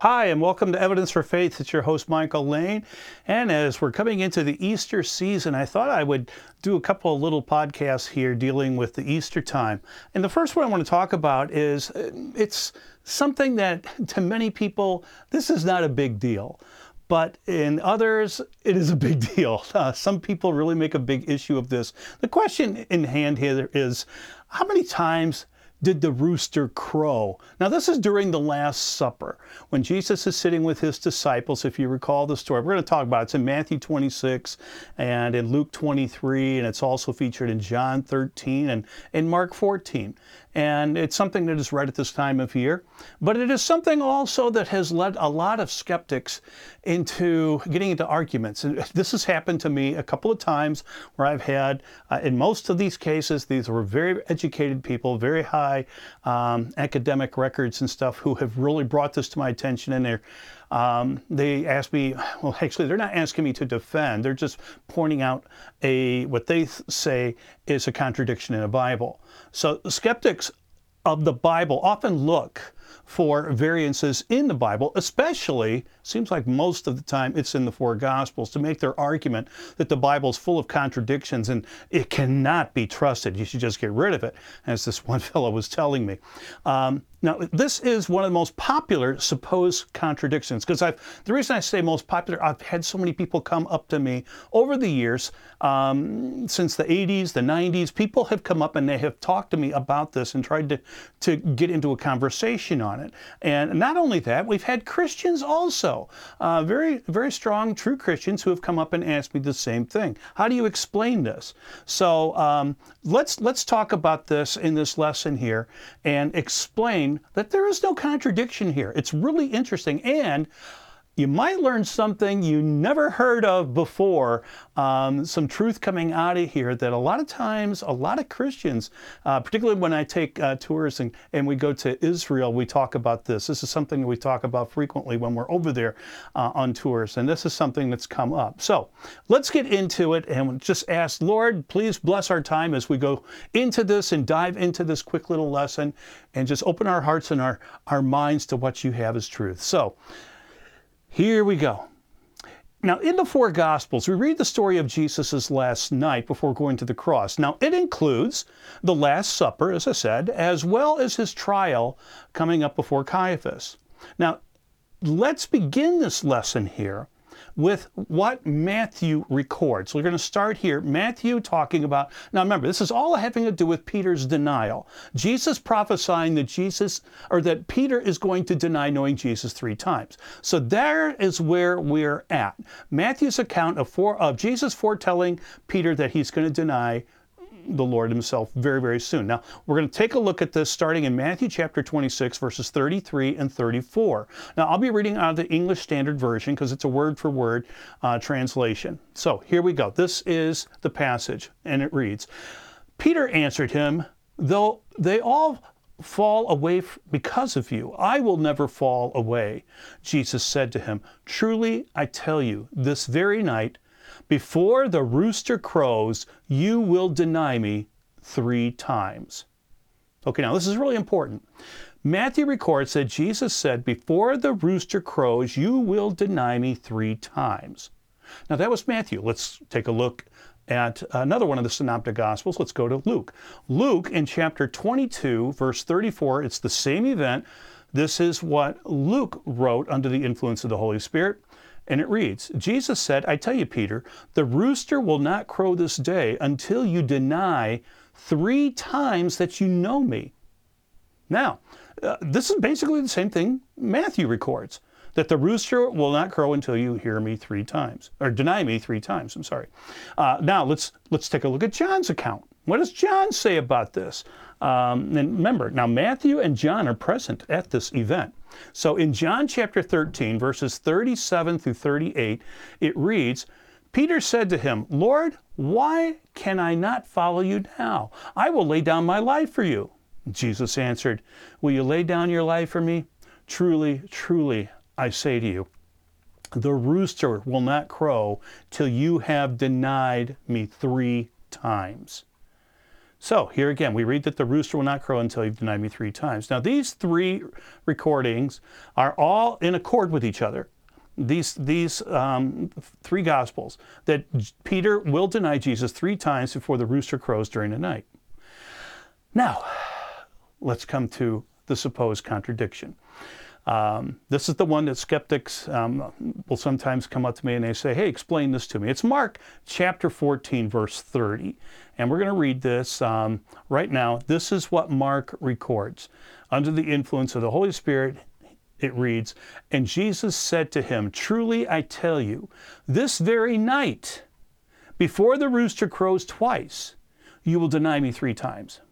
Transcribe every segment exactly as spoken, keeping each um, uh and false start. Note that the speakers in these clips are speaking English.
Hi, and welcome to Evidence for Faith. It's your host, Michael Lane. And as we're coming into the Easter season, I thought I would do a couple of little podcasts here dealing with the Easter time. And the first one I want to talk about is it's something that to many people, this is not a big deal. But in others, it is a big deal. Uh, some people really make a big issue of this. The question in hand here is, how many times did the rooster crow? Now, this is during the Last Supper, when Jesus is sitting with his disciples, if you recall the story. We're going to talk about it. It's in Matthew twenty-six and in Luke twenty-three, and it's also featured in John thirteen and in Mark fourteen. And it's something that is read at this time of year. But it is something also that has led a lot of skeptics into getting into arguments. And this has happened to me a couple of times where I've had, uh, in most of these cases, these were very educated people, very high um, academic records and stuff, who have really brought this to my attention. And they're Um, they asked me, well, actually, they're not asking me to defend. They're just pointing out a what they th- say is a contradiction in the Bible. So skeptics of the Bible often look for variances in the Bible, especially, seems like most of the time it's in the four Gospels, to make their argument that the Bible is full of contradictions and it cannot be trusted. You should just get rid of it, as this one fellow was telling me. Um, Now, this is one of the most popular supposed contradictions, because I've, the reason I say most popular, I've had so many people come up to me over the years, um, since the eighties, the nineties, people have come up and they have talked to me about this and tried to, to get into a conversation on it. And not only that, we've had Christians also, uh, very, very strong, true Christians who have come up and asked me the same thing. How do you explain this? So um, let's, let's talk about this in this lesson here and explain that there is no contradiction here. It's really interesting, and you might learn something you never heard of before, um, some truth coming out of here that a lot of times, a lot of Christians, uh, particularly when I take uh, tours and, and we go to Israel, we talk about this. This is something that we talk about frequently when we're over there uh, on tours, and this is something that's come up. So let's get into it and just ask, Lord, please bless our time as we go into this and dive into this quick little lesson, and just open our hearts and our, our minds to what you have as truth. So here we go. Now, in the four Gospels, we read the story of Jesus' last night before going to the cross. Now, it includes the Last Supper, as I said, as well as his trial coming up before Caiaphas. Now, let's begin this lesson here with what Matthew records. We're going to start here. Matthew talking about, now remember, this is all having to do with Peter's denial. Jesus prophesying that Jesus, or that Peter is going to deny knowing Jesus three times. So there is where we're at. Matthew's account of, for, of Jesus foretelling Peter that he's going to deny the Lord himself very, very soon. Now, we're going to take a look at this starting in Matthew chapter twenty-six, verses thirty-three and thirty-four. Now, I'll be reading out of the English Standard Version because it's a word-for-word uh, translation. So, here we go. This is the passage, and it reads, Peter answered him, though they all fall away because of you, I will never fall away. Jesus said to him, truly, I tell you, this very night, before the rooster crows, you will deny me three times. Okay, now this is really important. Matthew records that Jesus said, before the rooster crows, you will deny me three times. Now that was Matthew. Let's take a look at another one of the Synoptic Gospels. Let's go to Luke. Luke in chapter twenty-two, verse thirty-four, it's the same event. This is what Luke wrote under the influence of the Holy Spirit. And it reads, Jesus said, I tell you, Peter, the rooster will not crow this day until you deny three times that you know me. Now, uh, this is basically the same thing Matthew records, that the rooster will not crow until you hear me three times, or deny me three times, I'm sorry. Uh, now, let's, let's take a look at John's account. What does John say about this? Um, and remember, now Matthew and John are present at this event. So in John chapter thirteen, verses thirty-seven through thirty-eight, it reads, Peter said to him, Lord, why can I not follow you now? I will lay down my life for you. Jesus answered, will you lay down your life for me? Truly, truly, I say to you, the rooster will not crow till you have denied me three times. So here again, we read that the rooster will not crow until you've denied me three times. Now these three recordings are all in accord with each other. These, these um, three Gospels, that Peter will deny Jesus three times before the rooster crows during the night. Now, let's come to the supposed contradiction. Um, this is the one that skeptics um, will sometimes come up to me and they say, hey, explain this to me. It's Mark chapter fourteen, verse thirty. And we're going to read this um, right now. This is what Mark records. Under the influence of the Holy Spirit, it reads, and Jesus said to him, truly I tell you, this very night, before the rooster crows twice, you will deny me three times.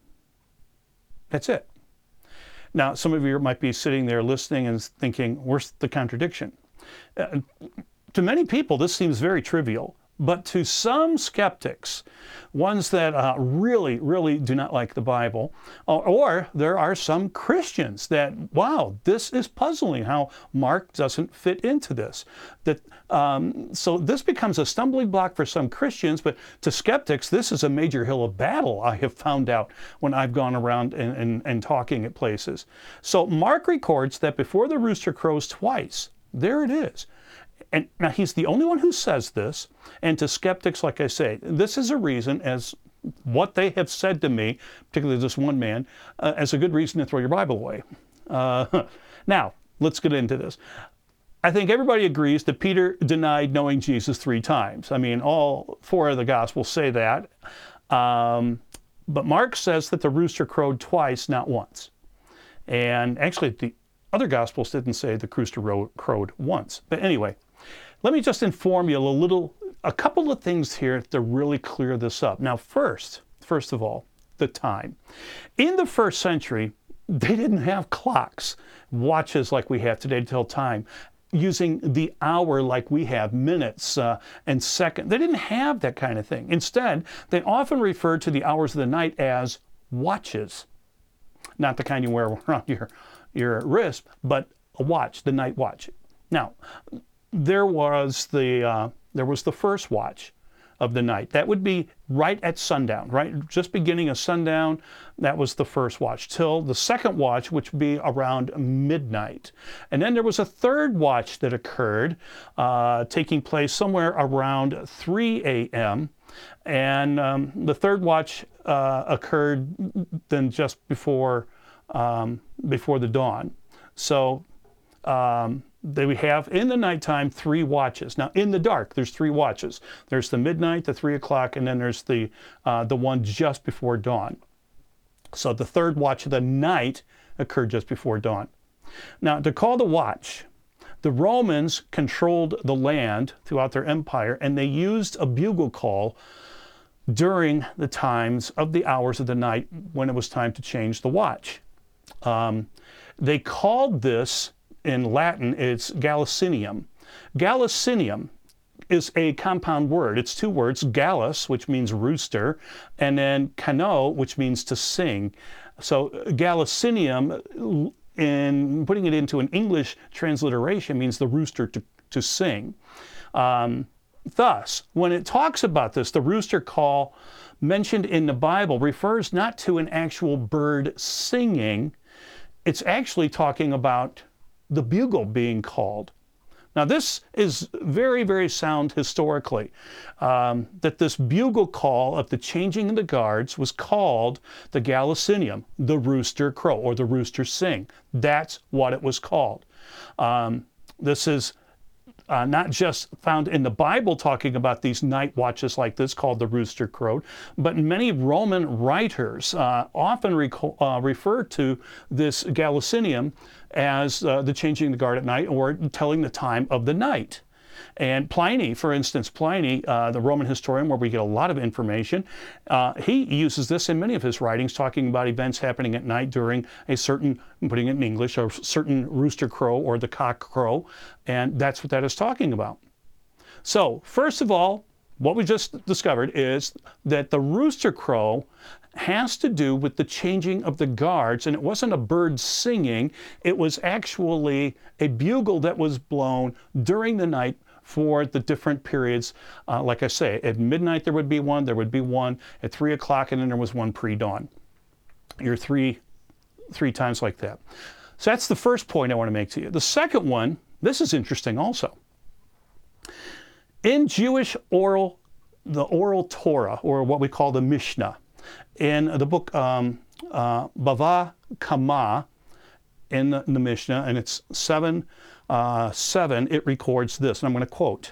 That's it. Now, some of you might be sitting there listening and thinking, where's the contradiction? Uh, to many people, this seems very trivial. But to some skeptics, ones that uh, really, really do not like the Bible, or, or there are some Christians that, wow, this is puzzling how Mark doesn't fit into this. That um, so this becomes a stumbling block for some Christians, but to skeptics, this is a major hill of battle, I have found out when I've gone around and, and, and talking at places. So Mark records that before the rooster crows twice, there it is. And now he's the only one who says this, and to skeptics, like I say, this is a reason, as what they have said to me, particularly this one man, uh, as a good reason to throw your Bible away. Uh, now, let's get into this. I think everybody agrees that Peter denied knowing Jesus three times. I mean, all four of the Gospels say that. Um, but Mark says that the rooster crowed twice, not once. And actually, the other Gospels didn't say the rooster crowed once. But anyway, let me just inform you a little, a couple of things here to really clear this up. Now, first, first of all, the time. In the first century, they didn't have clocks, watches like we have today to tell time, using the hour like we have, minutes uh, and seconds. They didn't have that kind of thing. Instead, they often referred to the hours of the night as watches. Not the kind you wear around your, your wrist, but a watch, the night watch. Now, there was the uh, there was the first watch of the night. That would be right at sundown, right? Just beginning of sundown, that was the first watch, till the second watch, which would be around midnight. And then there was a third watch that occurred, uh, taking place somewhere around three a m And um, the third watch uh, occurred then just before, um, before the dawn. So um, they we have in the nighttime three watches. Now in the dark, there's three watches. There's the midnight, the three o'clock, and then there's the uh, the one just before dawn. So the third watch of the night occurred just before dawn. Now to call the watch, the Romans controlled the land throughout their empire, and they used a bugle call during the times of the hours of the night when it was time to change the watch. Um, they called this, in Latin, it's Gallicinium. Gallicinium is a compound word. It's two words, gallus, which means rooster, and then cano, which means to sing. So Gallicinium, in putting it into an English transliteration, means the rooster to, to sing. Um, thus, when it talks about this, the rooster call mentioned in the Bible refers not to an actual bird singing. It's actually talking about the bugle being called. Now this is very, very sound historically, um, that this bugle call of the changing of the guards was called the Gallicinium, the rooster crow, or the rooster sing. That's what it was called. Um, this is uh, not just found in the Bible talking about these night watches like this called the rooster crowed, but many Roman writers uh, often reco- uh, refer to this Gallicinium as uh, the changing the guard at night or telling the time of the night. And Pliny, for instance, Pliny, uh, the Roman historian where we get a lot of information, uh, he uses this in many of his writings, talking about events happening at night during a certain, I'm putting it in English, a certain rooster crow or the cock crow, and that's what that is talking about. So, first of all, what we just discovered is that the rooster crow has to do with the changing of the guards, and it wasn't a bird singing, it was actually a bugle that was blown during the night for the different periods. Uh, like I say, at midnight there would be one, there would be one at three o'clock, and then there was one pre-dawn. You're three, three times like that. So that's the first point I want to make to you. The second one, this is interesting also. In Jewish oral, the oral Torah, or what we call the Mishnah, in the book um, uh, Bava Kama, in the, in the Mishnah, and it's seven, uh, seven, it records this, and I'm going to quote,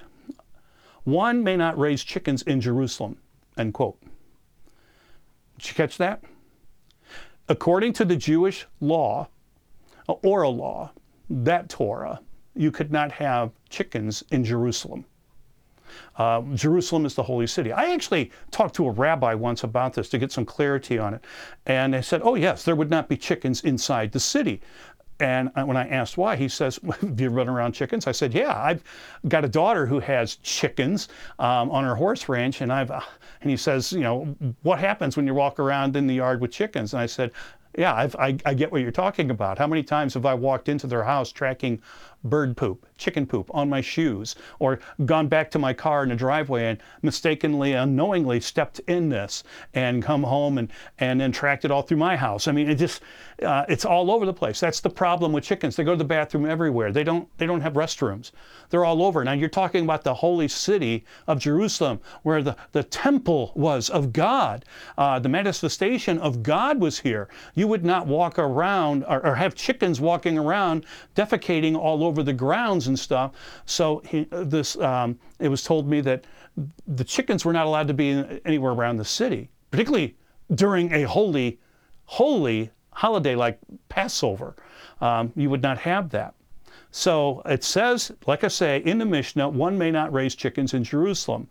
"One may not raise chickens in Jerusalem," end quote. Did you catch that? According to the Jewish law, uh, oral law, that Torah, you could not have chickens in Jerusalem. Uh, Jerusalem is the holy city. I actually talked to a rabbi once about this to get some clarity on it. And they said, oh yes, there would not be chickens inside the city. And when I asked why, he says, do you run around chickens? I said, yeah, I've got a daughter who has chickens um, on her horse ranch. And I've, uh, and he says, you know, what happens when you walk around in the yard with chickens? And I said, yeah, I've, I, I get what you're talking about. How many times have I walked into their house tracking bird poop, chicken poop on my shoes, or gone back to my car in the driveway and mistakenly, unknowingly stepped in this and come home and, and then tracked it all through my house. I mean, it just, uh, it's all over the place. That's the problem with chickens. They go to the bathroom everywhere. They don't, they don't have restrooms. They're all over. Now you're talking about the holy city of Jerusalem, where the, the temple was of God. Uh, the manifestation of God was here. You would not walk around or, or have chickens walking around defecating all over the grounds and stuff. So he, this, um, it was told me that the chickens were not allowed to be anywhere around the city, particularly during a holy, holy holiday like Passover. Um, you would not have that. So it says, like I say, in the Mishnah, one may not raise chickens in Jerusalem.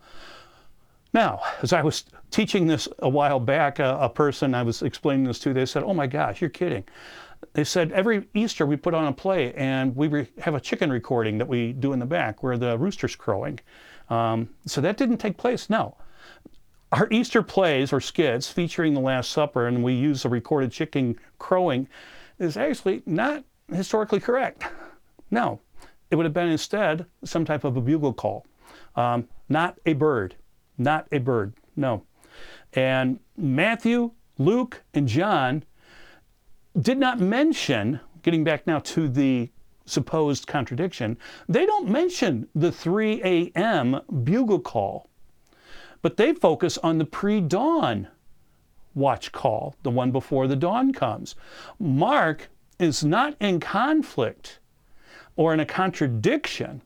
Now, as I was teaching this a while back, a, a person I was explaining this to, they said, oh my gosh, you're kidding. They said every Easter we put on a play and we re have a chicken recording that we do in the back where the rooster's crowing. Um, so that didn't take place. No. Our Easter plays or skits featuring the Last Supper, and we use a recorded chicken crowing, is actually not historically correct. No. It would have been instead some type of a bugle call. Um, not a bird. Not a bird. No. And Matthew, Luke, and John did not mention, getting back now to the supposed contradiction, they don't mention the three A M bugle call, but they focus on the pre-dawn watch call, the one before the dawn comes. Mark is not in conflict or in a contradiction.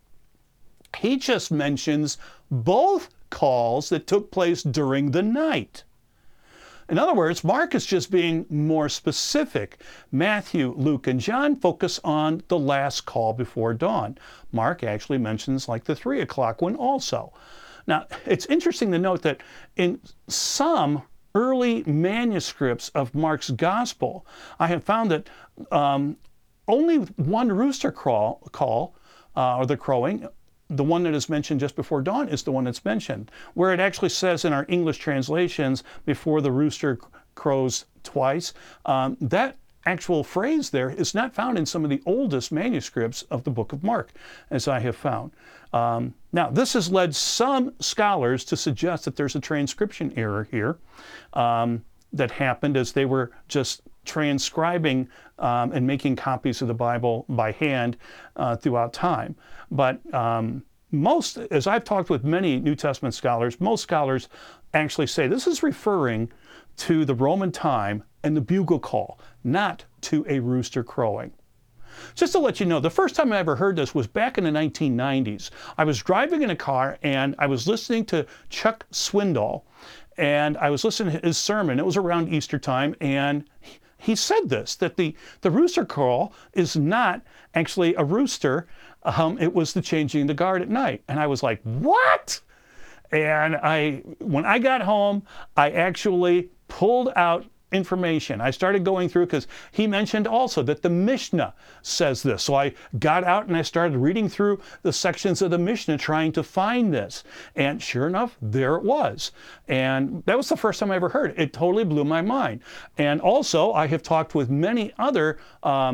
He just mentions both calls that took place during the night. In other words, Mark is just being more specific. Matthew, Luke, and John focus on the last call before dawn. Mark actually mentions like the three o'clock one also. Now, it's interesting to note that in some early manuscripts of Mark's gospel, I have found that um, only one rooster crawl, call, uh, or the crowing, the one that is mentioned just before dawn is the one that's mentioned. Where it actually says in our English translations, before the rooster crows twice, um, that actual phrase there is not found in some of the oldest manuscripts of the book of Mark, as I have found. Um, now, this has led some scholars to suggest that there's a transcription error here um, that happened as they were just transcribing um, and making copies of the Bible by hand uh, throughout time. But um, most, as I've talked with many New Testament scholars, most scholars actually say this is referring to the Roman time and the bugle call, not to a rooster crowing. Just to let you know, the first time I ever heard this was back in the nineteen nineties. I was driving in a car and I was listening to Chuck Swindoll, and I was listening to his sermon. It was around Easter time, and he, he said this, that the, the rooster call is not actually a rooster. Um, it was the changing the guard at night. And I was like, what? And I, when I got home, I actually pulled out information. I started going through because he mentioned also that the Mishnah says this. So I got out and I started reading through the sections of the Mishnah trying to find this. And sure enough, there it was. And that was the first time I ever heard it. It totally blew my mind. And also, I have talked with many other um,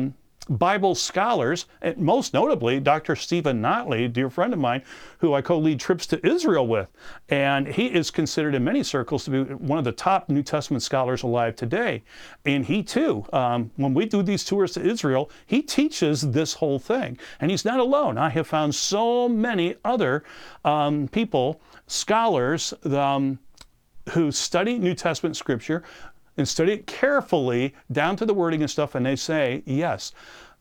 Bible scholars, and most notably Doctor Stephen Notley, a dear friend of mine, who I co-lead trips to Israel with. And he is considered in many circles to be one of the top New Testament scholars alive today. And he too, um, when we do these tours to Israel, he teaches this whole thing. And he's not alone. I have found so many other um, people, scholars, um, who study New Testament scripture and study it carefully down to the wording and stuff, and they say, yes,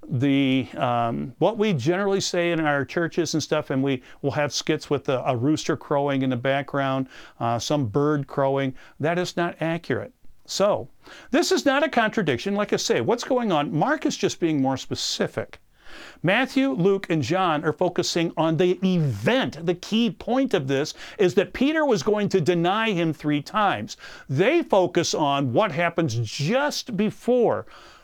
the um, what we generally say in our churches and stuff, and we will have skits with a, a rooster crowing in the background, uh, some bird crowing, that is not accurate. So this is not a contradiction. Like I say, what's going on? Mark is just being more specific. Matthew, Luke, and John are focusing on the event. The key point of this is that Peter was going to deny him three times. They focus on what happens just before.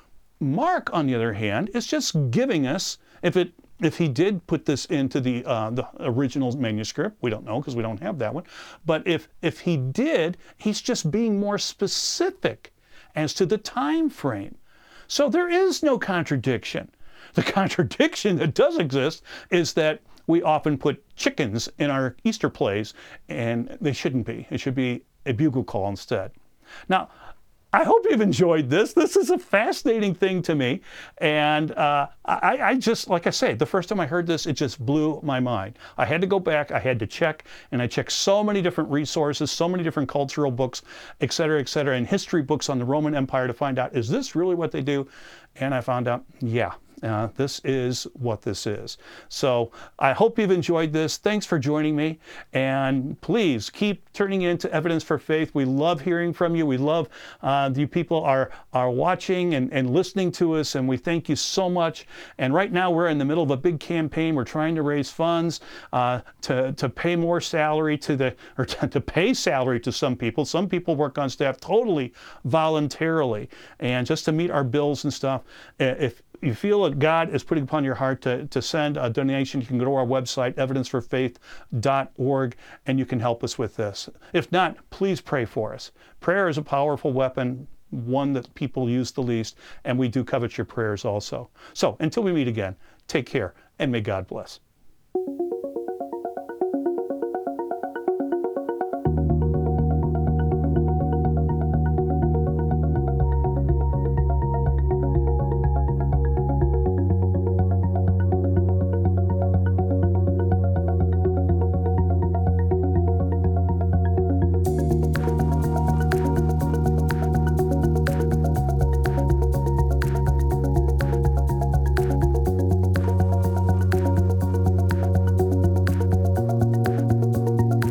Mark, on the other hand, is just giving us, if it if he did put this into the uh, the original manuscript, we don't know because we don't have that one, but if if he did, he's just being more specific as to the time frame. So there is no contradiction. The contradiction that does exist is that we often put chickens in our Easter plays, and they shouldn't be. It should be a bugle call instead. Now, I hope you've enjoyed this. This is a fascinating thing to me. And uh, I, I just, like I say, the first time I heard this, it just blew my mind. I had to go back, I had to check, and I checked so many different resources, so many different cultural books, et cetera, et cetera, and history books on the Roman Empire to find out, is this really what they do? And I found out, yeah. Uh, this is what this is. So I hope you've enjoyed this. Thanks for joining me. And please keep turning into Evidence for Faith. We love hearing from you. We love uh, you people are, are watching and, and listening to us, and we thank you so much. And right now we're in the middle of a big campaign. We're trying to raise funds uh, to, to pay more salary to the, or to, to pay salary to some people. Some people work on staff totally voluntarily, and just to meet our bills and stuff. If you feel that God is putting upon your heart to, to send a donation, you can go to our website, evidence for faith dot org, and you can help us with this. If not, please pray for us. Prayer is a powerful weapon, one that people use the least, and we do covet your prayers also. So until we meet again, take care, and may God bless.